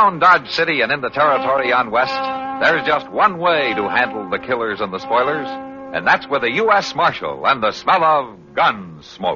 Around Dodge City and in the territory on West, there's just one way to handle the killers and the spoilers, and that's with a U.S. Marshal and the smell of gun smoke.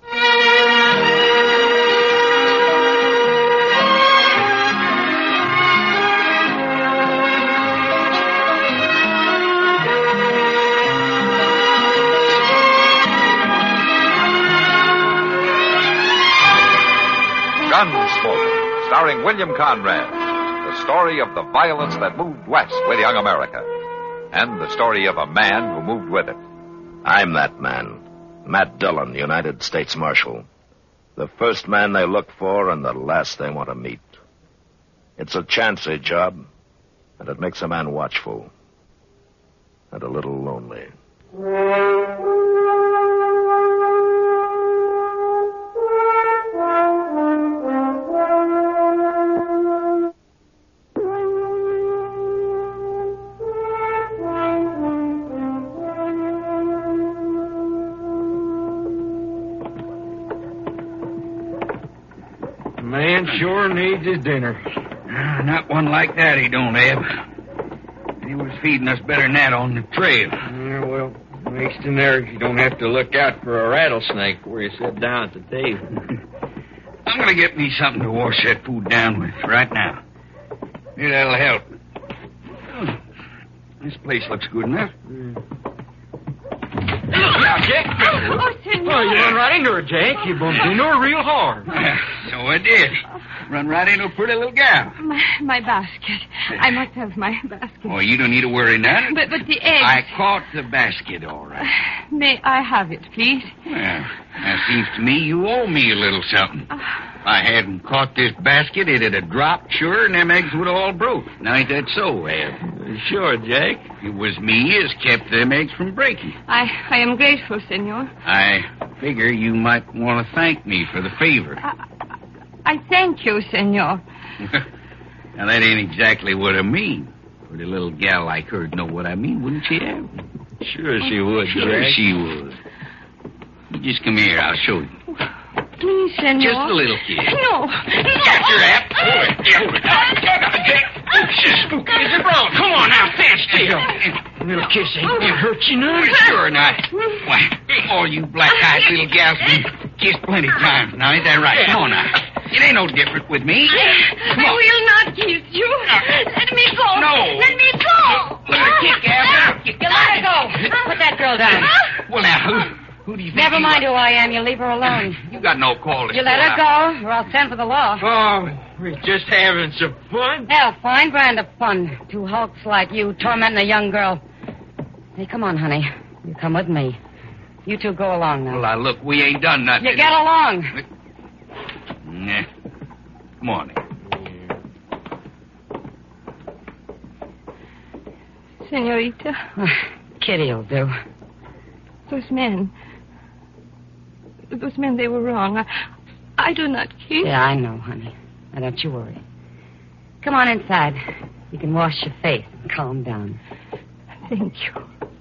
Gunsmoke, starring William Conrad. The story of the violence that moved west with young America. And the story of a man who moved with it. I'm that man. Matt Dillon, United States Marshal. The first man they look for and the last they want to meet. It's a chancy job, and it makes a man watchful. And a little lonely. Man sure needs his dinner. Not one like that, he don't, Eb. He was feeding us better than that on the trail. Yeah, well, at least in there you don't have to look out for a rattlesnake where you sit down at the table. I'm going to get me something to wash that food down with right now. Maybe that'll help. This place looks good enough. Yeah, Jake. Oh, senor. Oh, you run right into her, Jake. You bumped into her real hard. So I did. Run right into a pretty little gal. My basket. I must have my basket. Oh, you don't need to worry none. But the eggs. I caught the basket, all right. May I have it, please? Well, that seems to me you owe me a little something. If I hadn't caught this basket, it'd have dropped, sure, and them eggs would have all broke. Now, ain't that so, Ed? Sure, Jake. It was me as kept them eggs from breaking. I am grateful, senor. I figure you might want to thank me for the favor. I thank you, senor. Now, that ain't exactly what I mean. Pretty little gal like her'd know what I mean, wouldn't she, Ed? Sure she would, Sure Jake. she would. You just come here, I'll show you. Please, senor. Just a little kiss. No. Got your app. Is it wrong? Come on now, stand still. A little kiss ain't gonna hurt you none. Sure not. Why, all you black-eyed little gals been kissed plenty of times now, ain't that right? Come on now. It ain't no different with me. I will not kiss you. Let me go. No. Let me go. Let her kick, Al. You let her go. Put that girl down. Well, now, who do you think Never you mind are? who I am. You leave her alone. You got no call to You let her go, or I'll send for the law. Oh, we're just having some fun. Hell, fine brand of fun. Two hulks like you tormenting a young girl. Hey, come on, honey. You come with me. You two go along now. Well, now, look, we ain't done nothing. You get along. Nah. Come on. Senorita, Kitty'll do. those men, they were wrong. I do not kiss. Yeah, I know, honey. Now, don't you worry. Come on inside. You can wash your face and calm down. Thank you.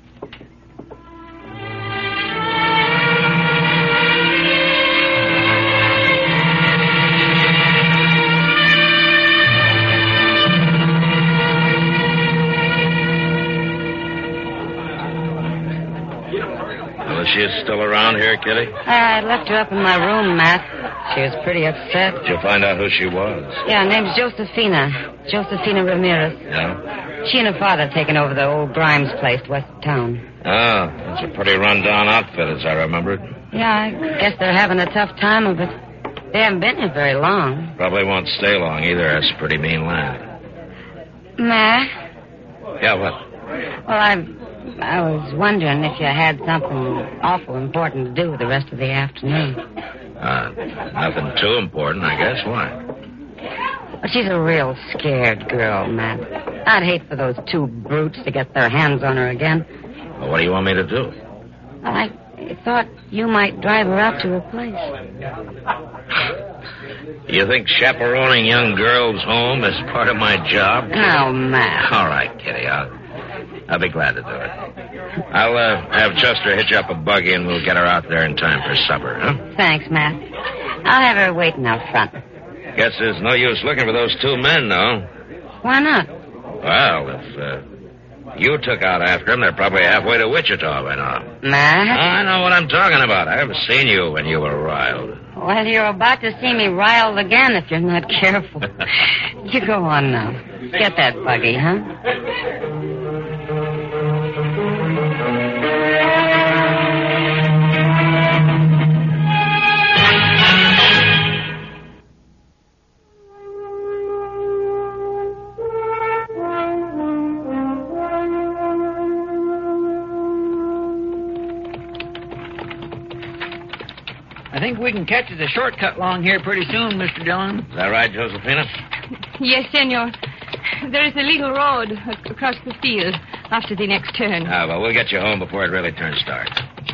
Well, she's still around here, Kitty? I left her up in my room, Matt. She was pretty upset. Did you find out who she was? Yeah, her name's Josefina. Josefina Ramirez. Yeah? She and her father taken over the old Grimes place west of town. Oh, it's a pretty run-down outfit, as I remember it. Yeah, I guess they're having a tough time of it. They haven't been here very long. Probably won't stay long either. That's pretty mean land. Matt? Yeah, what? Well, I was wondering if you had something awful important to do the rest of the afternoon. Nothing too important, I guess. Why? Well, she's a real scared girl, Matt. I'd hate for those two brutes to get their hands on her again. Well, what do you want me to do? Well, I thought you might drive her out to her place. You think chaperoning young girls home is part of my job? Oh, Matt. All right, Kitty. I'll be glad to do it. I'll have Chester hitch up a buggy and we'll get her out there in time for supper, huh? Thanks, Matt. I'll have her waiting out front. Guess there's no use looking for those two men, though. Why not? Well, if you took out after them, they're probably halfway to Wichita by now. Matt? I know what I'm talking about. I haven't seen you when you were riled. Well, you're about to see me riled again if you're not careful. You go on now. Get that buggy, huh? I think we can catch the shortcut along here pretty soon, Mr. Dillon. Is that right, Josephina? Yes, senor. There is a little road across the field after the next turn. Ah, well, we'll get you home before it really turns dark.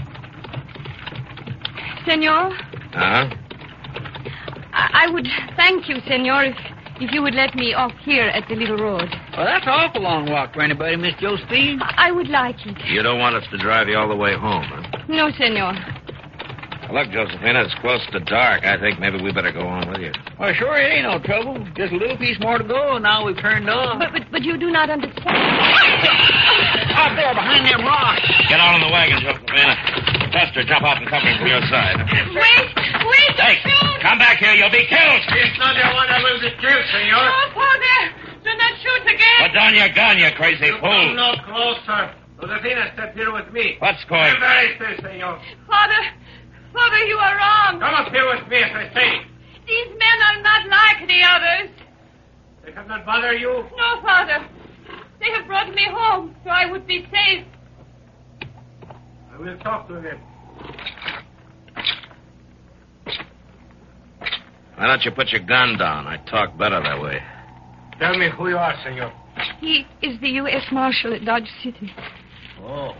Senor, Uh-huh. I would thank you, senor, if you would let me off here at the little road. Well, that's an awful long walk for anybody, Miss Josephine. I would like it. You don't want us to drive you all the way home, huh? No, senor. Look, Josephina, it's close to dark. I think maybe we better go on with you. Well, sure, it ain't no trouble. Just a little piece more to go, and now we've turned off. But you do not understand. Out there behind them rocks. Get on in the wagon, Josephina. Chester, jump off and cover him from your side. Wait, Hey, shoot! come back here. You'll be killed. It's not the one that will be killed, senor. Oh, Father, do not shoot again. Put down your gun, you crazy fool. no closer. Josefina, step here with me. What's going on? Very still, senor. Father, you are wrong. Come up here with me, as I say. These men are not like the others. They have not bothered you? No, Father. They have brought me home so I would be safe. I will talk to them. Why don't you put your gun down? I talk better that way. Tell me who you are, senor. He is the U.S. Marshal at Dodge City. Oh.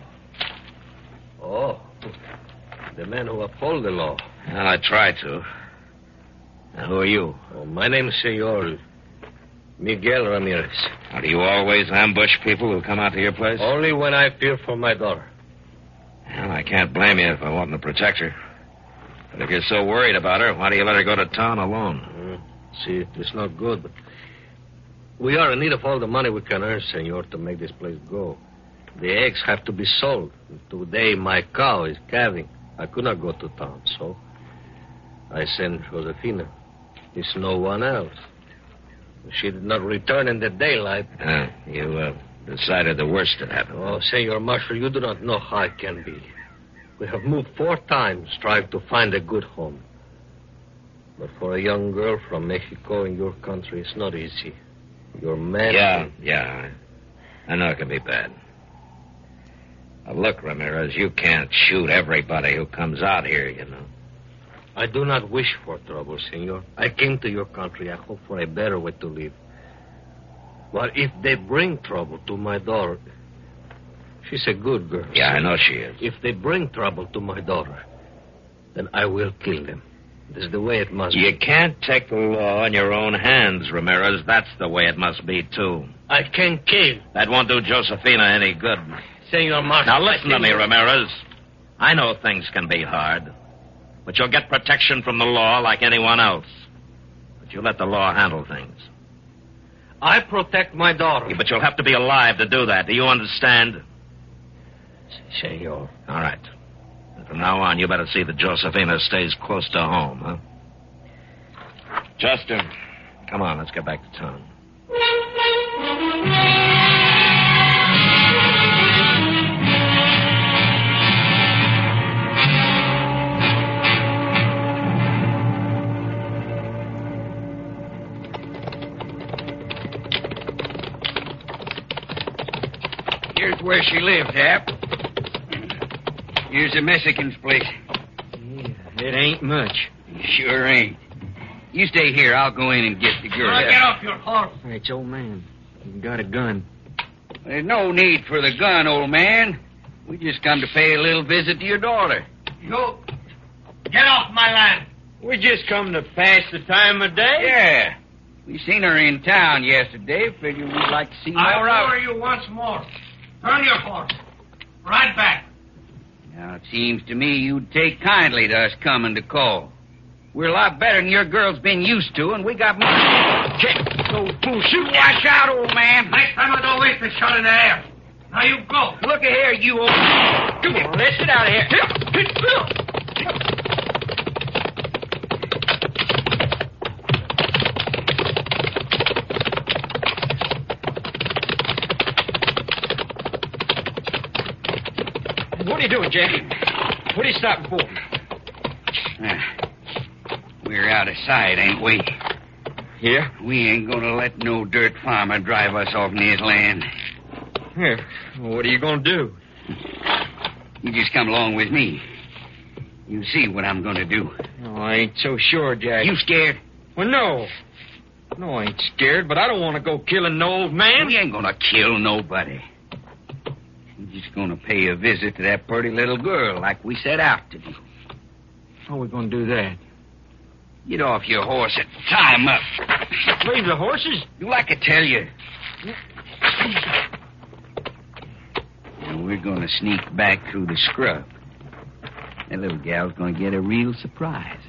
The man who uphold the law. Well, I try to. Now, who are you? Oh, my name is Senor Miguel Ramirez. Now, do you always ambush people who come out to your place? Only when I fear for my daughter. Well, I can't blame you if I want to protect her. But if you're so worried about her, why do you let her go to town alone? See, it's not good, but we are in need of all the money we can earn, senor, to make this place go. The eggs have to be sold. Today, my cow is calving. I could not go to town, so I sent Josefina. It's no one else. She did not return in the daylight. You decided the worst had happened. Oh, Senor Marshal, you do not know how it can be. We have moved 4 times, tried to find a good home. But for a young girl from Mexico in your country, it's not easy. Your man... Yeah. I know it can be bad. Now, look, Ramirez, you can't shoot everybody who comes out here, you know. I do not wish for trouble, senor. I came to your country. I hope for a better way to live. But if they bring trouble to my daughter... She's a good girl. Yeah, I know she is. If they bring trouble to my daughter, then I will kill them. This is the way it must be. You can't take the law in your own hands, Ramirez. That's the way it must be, too. I can kill. That won't do Josefina any good. Senor Marshal... Now, listen to me, Ramirez. I know things can be hard, but you'll get protection from the law like anyone else. But you let the law handle things. I protect my daughter. Yeah, but you'll have to be alive to do that. Do you understand? Senor. All right. And from now on, you better see that Josefina stays close to home, huh? Chester, come on, let's get back to town. Here's where she lives, Hap. Here's the Mexican's place. It ain't much. Sure ain't. You stay here. I'll go in and get the girl. Now, get off your horse. Hey, old man. You got a gun. There's no need for the gun, old man. We just come to pay a little visit to your daughter. You get off my land. We just come to pass the time of day. Yeah. We seen her in town yesterday. Figured we'd like to see more I of her. order you once more. Turn your horse. Right back. Now, it seems to me you'd take kindly to us coming to call. We're a lot better than your girl's been used to, and we got money. Those bullshit. Watch out, old man. Next time I don't waste a shot in the air. Now you go. Look at here, you old... Come on, let's get out of here. What are you doing, Jack? What are you stopping for? We're out of sight, ain't we? Yeah? We ain't gonna let no dirt farmer drive us off his land. Yeah. Well, what are you going to do? You just come along with me. You see what I'm gonna do. Oh, I ain't so sure, Jack. You scared? Well, no. No, I ain't scared, but I don't want to go killing no old man. We ain't gonna kill nobody. We're just gonna pay a visit to that pretty little girl like we set out to do. How are we going to do that? Get off your horse and tie him up. Leave the horses? Do like I tell you. And we're going to sneak back through the scrub. That little gal's going to get a real surprise.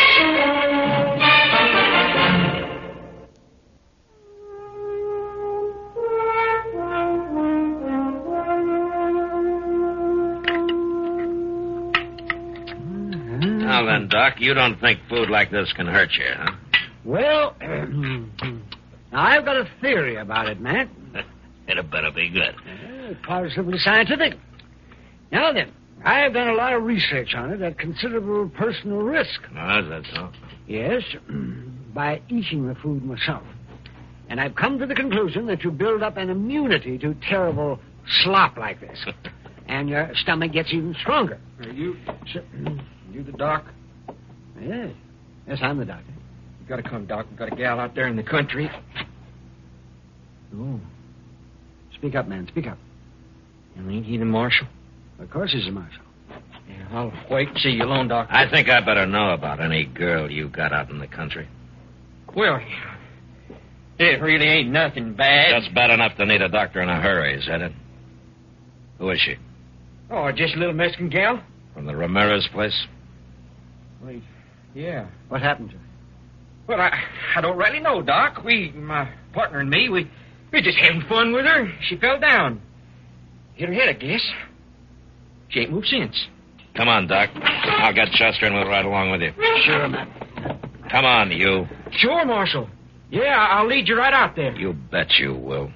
Now then, Doc, you don't think food like this can hurt you, huh? Well, I've got a theory about it, Matt. It better be good. Positively scientific. Now then, I've done a lot of research on it at considerable personal risk. Oh, is that so? Yes, by eating the food myself. And I've come to the conclusion that you build up an immunity to terrible slop like this. And your stomach gets even stronger. Are you the doc? Yes. Yes, I'm the doctor. You got to come, Doc. We got a gal out there in the country. Oh. Speak up, man. Speak up. Ain't he the marshal? Of course he's a marshal. Yeah, I'll wait and see you alone, Doc. I think I better know about any girl you got out in the country. Well, it really ain't nothing bad. That's bad enough to need a doctor in a hurry, is that it? Who is she? Oh, just a little Mexican gal? From the Ramirez place? Well, yeah. What happened to her? Well, I don't really know, Doc. My partner and me, we're just having fun with her. She fell down. Hit her head, I guess. She ain't moved since. Come on, Doc. I'll get Chester and we'll ride along with you. Sure, man. Come on, you. Sure, Marshal. Yeah, I'll lead you right out there. You bet you will.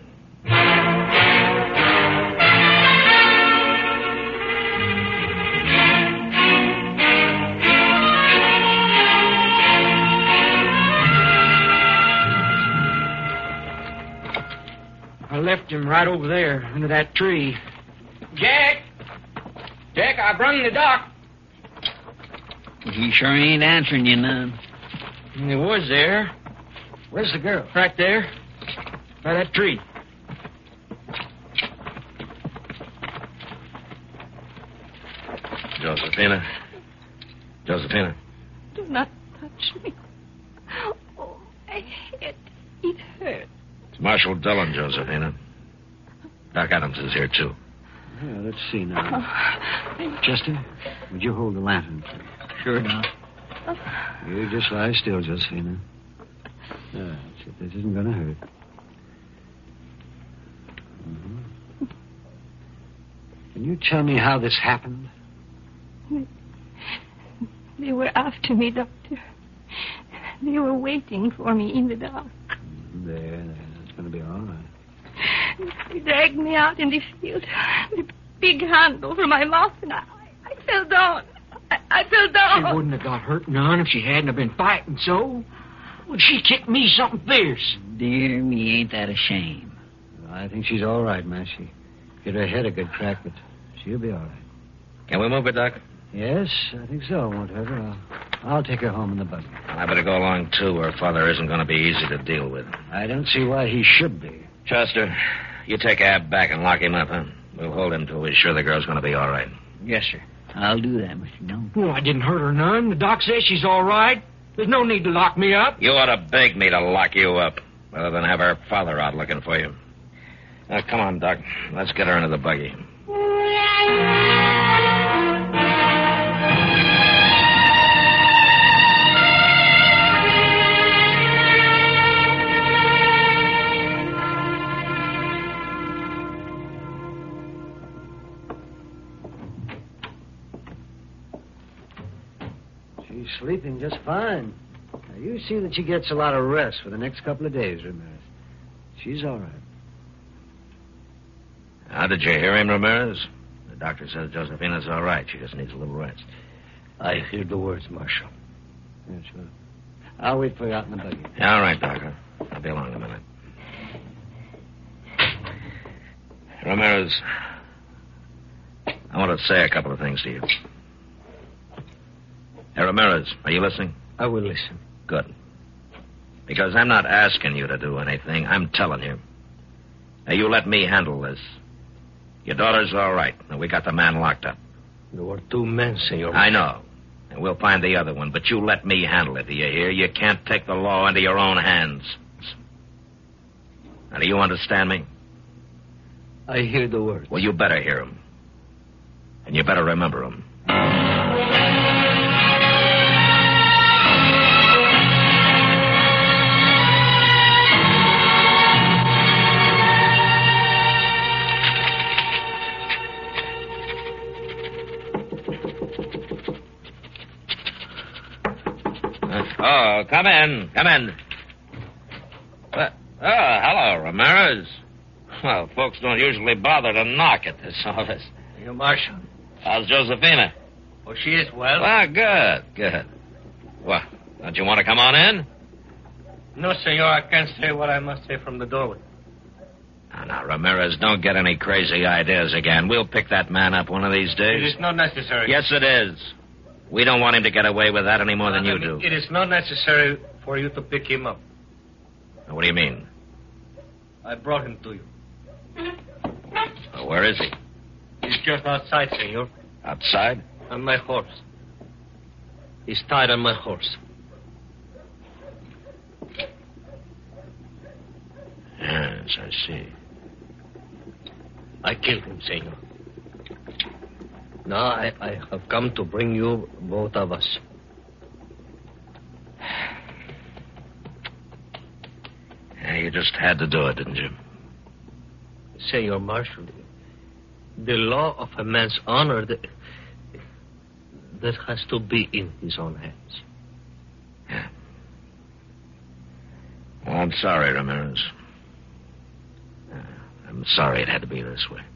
I left him right over there under that tree. Jack! Jack, I brung the doc. He sure ain't answering you none. He was there. Where's the girl? Right there. By that tree. Josephina. Josephina. Do not touch me. Oh, my head. It hurts. It's Marshal Dillon, Josephina. Doc Adams is here, too. Yeah, let's see now. Chester, would you hold the lantern? Sure, Doc. You just lie still, Josephina. That's it. This isn't going to hurt. Mm-hmm. Can you tell me how this happened? They were after me, Doctor. They were waiting for me in the dark. There. It's going to be all right. They dragged me out in the field with a big handle over my mouth, and I fell down. I fell down. She wouldn't have got hurt none if she hadn't have been fighting so. Well, she kicked me something fierce. Dear me, ain't that a shame? I think she's all right, man. She hit her head a good crack, but she'll be all right. Can we move her, Doc? Yes, I think so. Won't hurt her. I'll take her home in the buggy. I better go along, too. Her father isn't going to be easy to deal with. I don't see why he should be. Chester, you take Ab back and lock him up, huh? We'll hold him till we're sure the girl's going to be all right. Yes, sir. I'll do that, Mr. Dillon. Oh, I didn't hurt her none. The doc says she's all right. There's no need to lock me up. You ought to beg me to lock you up, rather than have her father out looking for you. Now, come on, Doc. Let's get her into the buggy. She's sleeping just fine. Now, you see that she gets a lot of rest for the next couple of days, Ramirez. She's all right. How did you hear him, Ramirez? The doctor says Josefina's all right. She just needs a little rest. I hear the words, Marshal. Yeah, sure. I'll wait for you out in the buggy. Yeah, all right, Doctor. I'll be along in a minute. Ramirez, I want to say a couple of things to you. Hey, Ramirez, are you listening? I will listen. Good. Because I'm not asking you to do anything. I'm telling you. Now, you let me handle this. Your daughter's all right. And we got the man locked up. There were 2 men, Senor. I know. And we'll find the other one. But you let me handle it, do you hear? You can't take the law into your own hands. Now, do you understand me? I hear the words. Well, you better hear them. And you better remember them. Oh, come in. Come in. Hello, Ramirez. Well, folks don't usually bother to knock at this office. Senor Marshal. How's Josefina? Oh, she is well. Ah, good. Well, don't you want to come on in? No, senor, I can't say what I must say from the doorway. Now, Ramirez, don't get any crazy ideas again. We'll pick that man up one of these days. It is not necessary. Yes, it is. We don't want him to get away with that any more than you do. It is not necessary for you to pick him up. What do you mean? I brought him to you. Well, where is he? He's just outside, senor. Outside? On my horse. He's tied on my horse. Yes, I see. I killed him, senor. Now I have come to bring you both of us. Yeah, you just had to do it, didn't you? Senor Marshal, the law of a man's honor, that has to be in his own hands. Yeah. Well, I'm sorry, Ramirez. I'm sorry it had to be this way.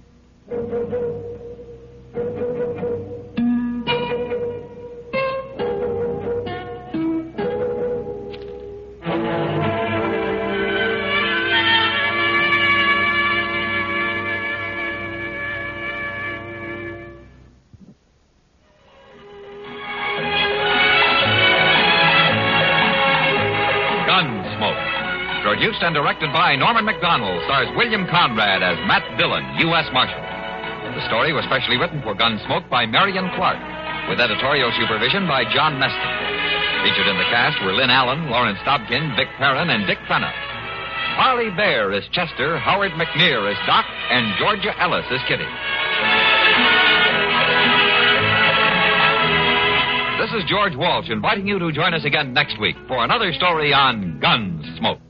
Produced and directed by Norman Macdonald, stars William Conrad as Matt Dillon, U.S. Marshal. The story was specially written for Gunsmoke by Marion Clark, with editorial supervision by John Meston. Featured in the cast were Lynn Allen, Lawrence Dobkin, Vic Perrin, and Dick Fenna. Harley Bear is Chester, Howard McNear is Doc, and Georgia Ellis is Kitty. This is George Walsh inviting you to join us again next week for another story on Gunsmoke.